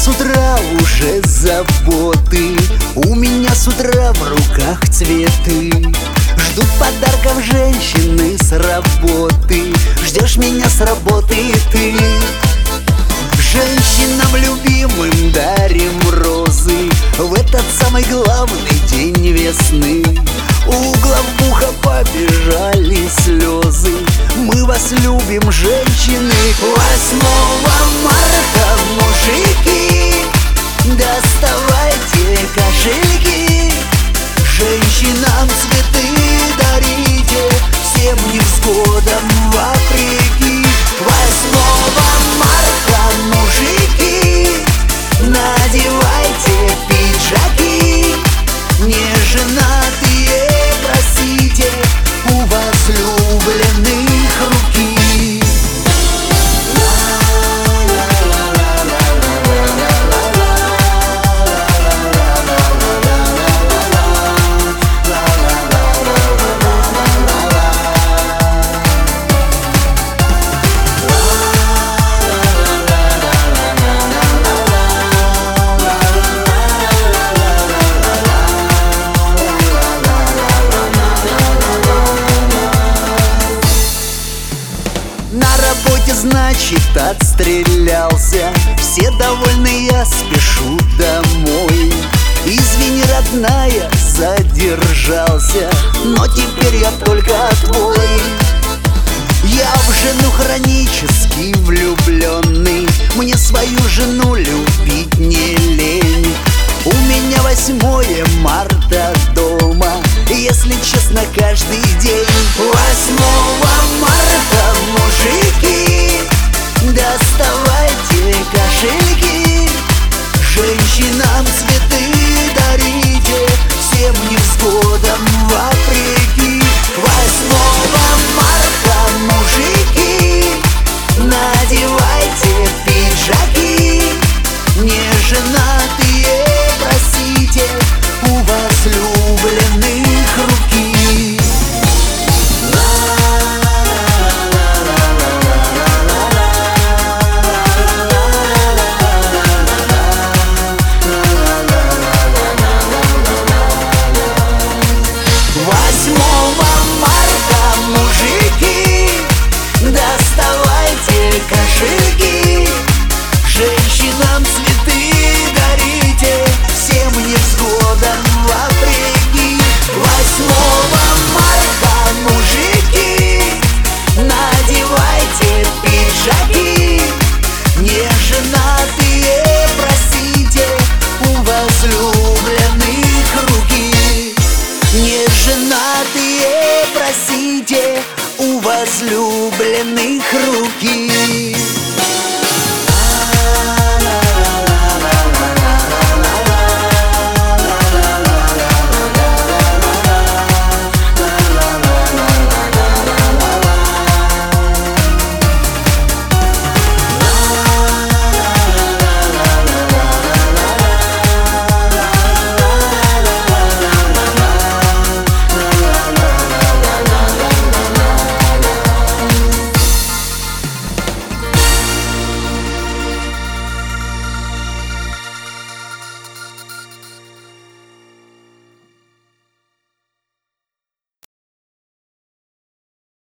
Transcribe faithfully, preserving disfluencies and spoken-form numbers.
с утра уже заботы, у меня с утра в руках цветы. Ждут подарков женщины с работы, ждешь меня с работы ты. Женщинам любимым дарим розы в этот самый главный день весны. У главбуха побежали слезы, мы вас любим, женщины. Восьмого марта, мужики, доставайте кошельки, женщинам цветы дарите, всем невзгодам вопреки. Восьмого марта, мужики, надевайте пиджаки, неженатые просите у возлюбленных руки. На работе, значит, отстрелялся, все довольны, я спешу домой. Извини, родная, задержался, но теперь я только твой. Я в жену хронически влюблен,